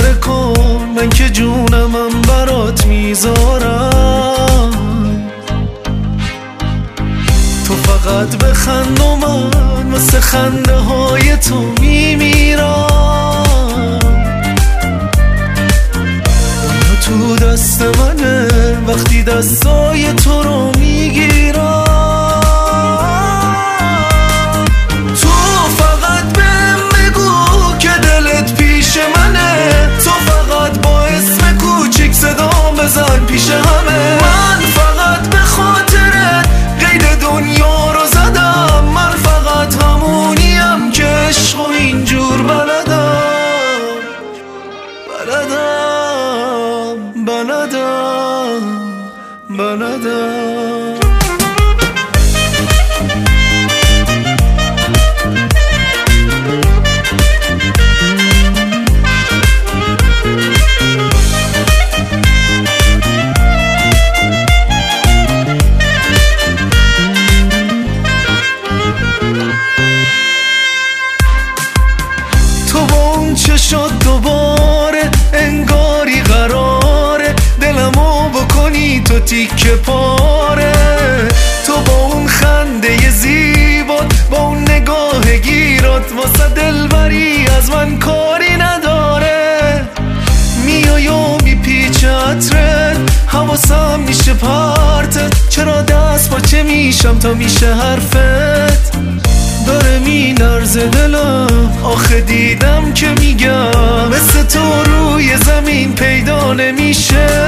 پاره کن، من که جونمم برات میذارم. تو فقط بخند و من مثل خنده های تو میمیرم. دنیا تو دست منه وقتی دستای تو رو میگیرم. تو فقط بهم بگو که دلت پیش منه، تو فقط با اسم کوچیک صدام بزن پیش همه. من فقط به خاطرت قید دنیا رو زدم، من فقط همونیم که عشق و اینجور بلدم. تو با اون چشات دوباره انگاری قراره دلمو بکنی تو تیکه پاره. تو با اون خنده زیبات، با اون نگاه گیرات، واسه دلبری از من کاری نداره. میای و میپیچه عطرت، حواسم میشه پرتت. چرا دست پاچه میشم تا میشه حرفت؟ داره میلرزه دلم، آخه دیدم که میگم مثل تو روی زمین پیدا نمیشه.